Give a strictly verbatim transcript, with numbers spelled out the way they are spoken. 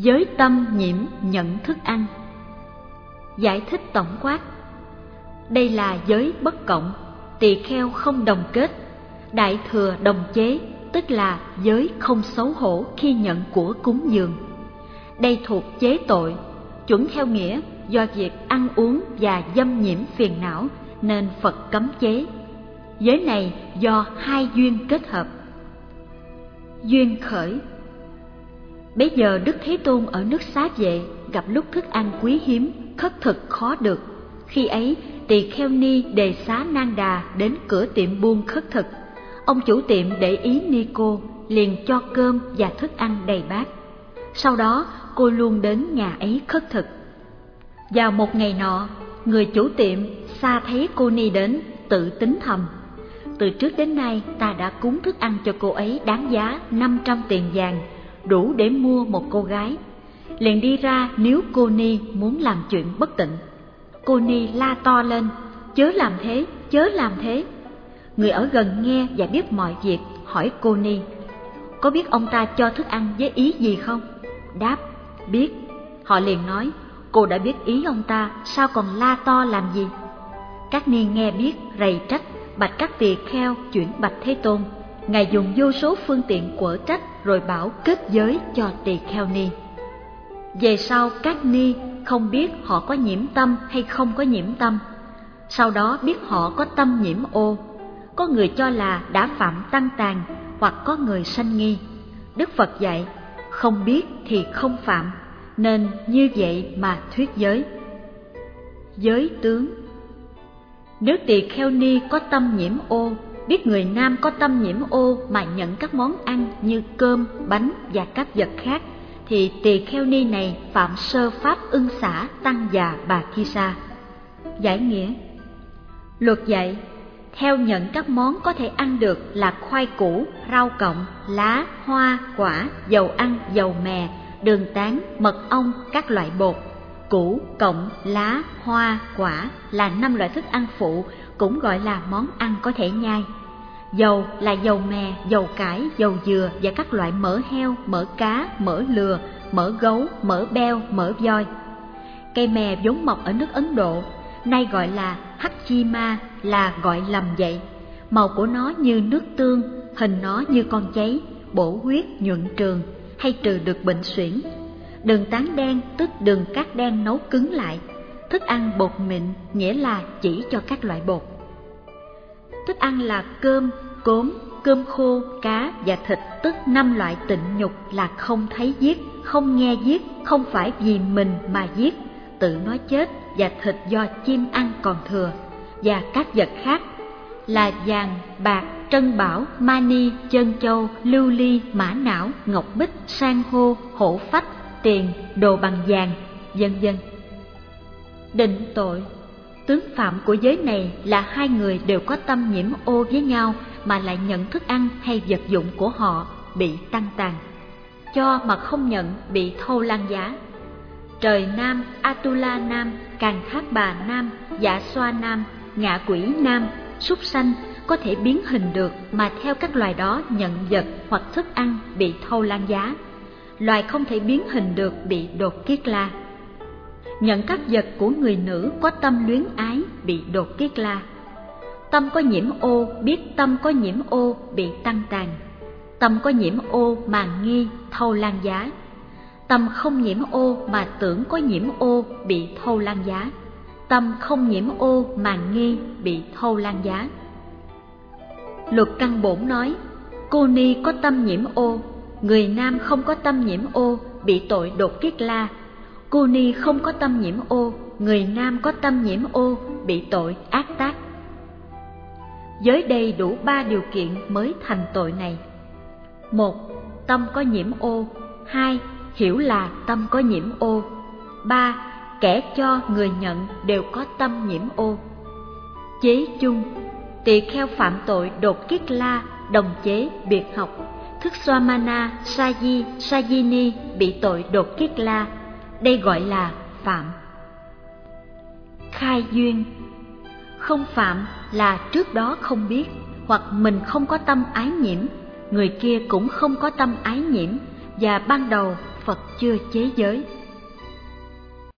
Giới tâm nhiễm nhận thức ăn. Giải thích tổng quát. Đây là giới bất cộng, tỳ kheo không đồng kết, đại thừa đồng chế, tức là giới không xấu hổ khi nhận của cúng dường. Đây thuộc chế tội, chuẩn theo nghĩa do việc ăn uống và dâm nhiễm phiền não nên Phật cấm chế. Giới này do hai duyên kết hợp. Duyên khởi. Bấy giờ Đức Thế Tôn ở nước Xá Vệ gặp lúc thức ăn quý hiếm, khất thực khó được. Khi ấy, tỳ kheo ni Đề Xá Nan Đà đến cửa tiệm buôn khất thực. Ông chủ tiệm để ý ni cô, liền cho cơm và thức ăn đầy bát. Sau đó, cô luôn đến nhà ấy khất thực. Vào một ngày nọ, người chủ tiệm xa thấy cô ni đến, tự tính thầm: từ trước đến nay ta đã cúng thức ăn cho cô ấy đáng giá năm trăm tiền vàng, đủ để mua một cô gái. Liền đi ra nếu cô ni muốn làm chuyện bất tịnh. Cô ni la to lên: chớ làm thế, chớ làm thế. Người ở gần nghe và biết mọi việc, hỏi cô ni: có biết ông ta cho thức ăn với ý gì không? Đáp: biết. Họ liền nói: cô đã biết ý ông ta, sao còn la to làm gì? Các ni nghe biết, rầy trách, bạch các tỳ kheo chuyển bạch Thế Tôn. Ngài dùng vô số phương tiện quở trách, rồi bảo kết giới cho tỳ kheo ni. Về sau các ni không biết họ có nhiễm tâm hay không có nhiễm tâm. Sau đó biết họ có tâm nhiễm ô. Có người cho là đã phạm tăng tàn, hoặc có người sanh nghi. Đức Phật dạy: không biết thì không phạm, nên như vậy mà thuyết giới. Giới tướng. Nếu tỳ kheo ni có tâm nhiễm ô, biết người nam có tâm nhiễm ô mà nhận các món ăn như cơm, bánh và các vật khác, thì tỳ kheo ni này phạm sơ pháp ưng xả tăng già bà ki sa. Giải nghĩa. Luật dạy: theo nhận các món có thể ăn được là khoai củ, rau cộng, lá, hoa, quả, dầu ăn, dầu mè, đường tán, mật ong, các loại bột. Củ, cộng, lá, hoa, quả là năm loại thức ăn phụ, cũng gọi là món ăn có thể nhai. Dầu là dầu mè, dầu cải, dầu dừa và các loại mỡ heo, mỡ cá, mỡ lừa, mỡ gấu, mỡ beo, mỡ voi. Cây mè vốn mọc ở nước Ấn Độ, nay gọi là hắc chi ma, là gọi lầm vậy. Màu của nó như nước tương, hình nó như con cháy, bổ huyết, nhuận trường, hay trừ được bệnh suyễn. Đường tán đen tức đường cát đen nấu cứng lại. Thức ăn bột mịn nghĩa là chỉ cho các loại bột. Thức ăn là cơm, cốm, cơm khô, cá và thịt, tức năm loại tịnh nhục là không thấy giết, không nghe giết, không phải vì mình mà giết, tự nó chết, và thịt do chim ăn còn thừa, và các vật khác là vàng, bạc, trân bảo, mani, chân châu, lưu ly, mã não, ngọc bích, san hô, hổ phách, tiền, đồ bằng vàng, vân vân. Định tội. Tướng phạm của giới này là hai người đều có tâm nhiễm ô với nhau mà lại nhận thức ăn hay vật dụng của họ bị tăng tàn. Cho mà không nhận bị thâu lan giá. Trời nam, Atula nam, Càn Thác Bà nam, Dạ Xoa nam, Ngạ Quỷ nam, súc sanh có thể biến hình được mà theo các loài đó nhận vật hoặc thức ăn bị thâu lan giá. Loài không thể biến hình được bị đột kiết la. Nhận các vật của người nữ có tâm luyến ái bị đột kiết la. Tâm có nhiễm ô biết tâm có nhiễm ô bị tăng tàn. Tâm có nhiễm ô mà nghi thâu lan giá. Tâm không nhiễm ô mà tưởng có nhiễm ô bị thâu lan giá. Tâm không nhiễm ô mà nghi bị thâu lan giá. Luật căn bổn nói: cô ni có tâm nhiễm ô, người nam không có tâm nhiễm ô bị tội đột kiết la. Cô ni không có tâm nhiễm ô, người nam có tâm nhiễm ô bị tội ác tác. Giới đây đủ ba điều kiện mới thành tội này. Một, tâm có nhiễm ô. Hai, hiểu là tâm có nhiễm ô. Ba, kẻ cho người nhận đều có tâm nhiễm ô. Chế chung. Tỳ kheo phạm tội đột kiết la, đồng chế biệt học. Thức Swamana, Saji, Sajini bị tội đột kiết la. Đây gọi là phạm. Khai duyên. Không phạm là trước đó không biết, hoặc mình không có tâm ái nhiễm, người kia cũng không có tâm ái nhiễm, và ban đầu Phật chưa chế giới.